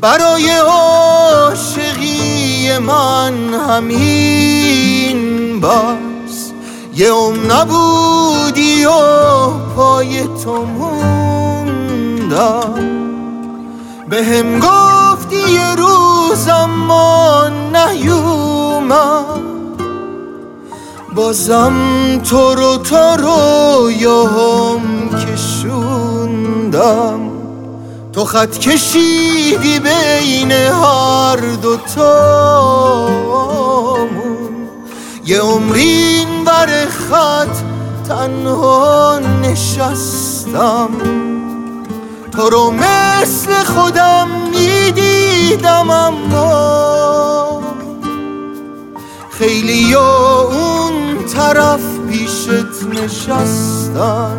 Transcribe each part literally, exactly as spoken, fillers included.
برای عاشقی من همین بس، یه عمر نبودی و پای تو موندم. به هم گفتی یه روز اما نیومد، بازم تو رو تا رویاهم کشوندم. تو خط کشیدی بین هر دوتامون، یه عمرین بر خط تنها نشستم. تو رو مثل خودم میدیدم اما خیلی ها اون طرف پیشت نشستن.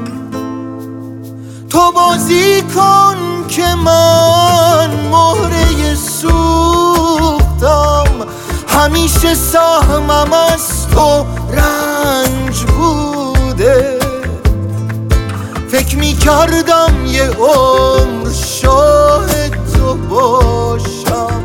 تو بازی کن که من مهره سوختم، همیشه سهمم از تو رنج بوده. فکر می کردم یه عمر شاهد تو باشم،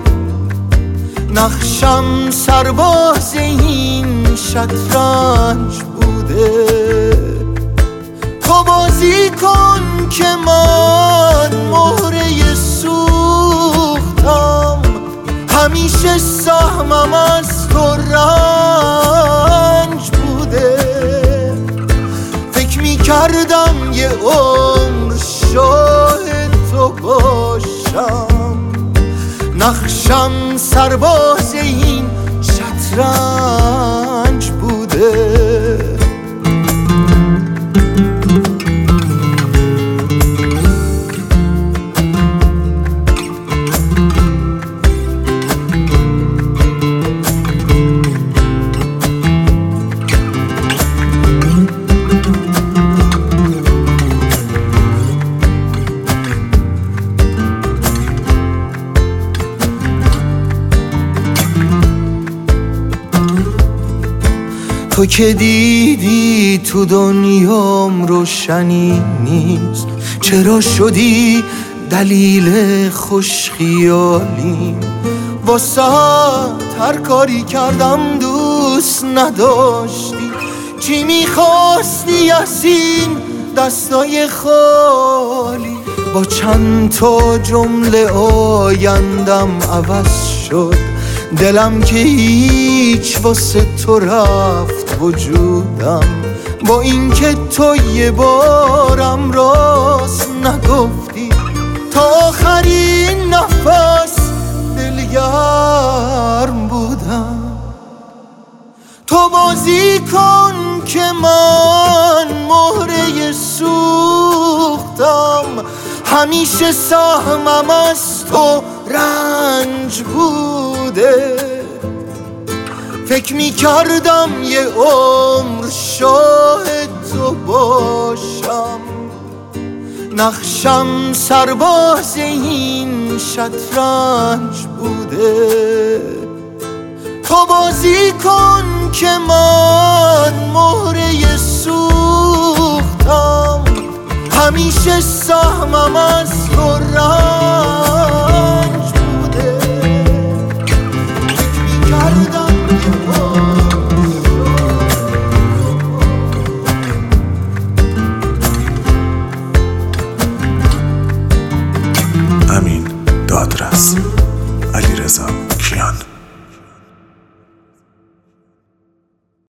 نقشم سرباز این شطرنج بوده. تو بازی کن که من مهره سوختم، همیشه سهمم از تو رنج بوده. فکر می کردم یه عمر شاهد تو باشم، نقشم سرباز این شطرنج بوده. تو که دیدی تو دنیام روشنی نیست، چرا شدی دلیل خوش خیالیم؟ واسه هر کاری کردم دوست نداشتی، چی میخواستی از این دستای خالی؟ با چند تا جمله آیندم عوض شد، دلم که هیچ واسه تو رفت وجودم. با اینکه تو یه بارم راست نگفتی، تا آخرین نفس دلگرم بودم. تو بازی کن که من مهره سوختم، همیشه سهمم از تو رنج بوده. فکر می کردم یه عمر شاهد تو باشم، نقشم سرباز این شطرنج بوده. تو بازی کن که من مهره سوختم، همیشه سهمم از تو رنج بوده. فکر می کردم امین دادرس، علیرضا.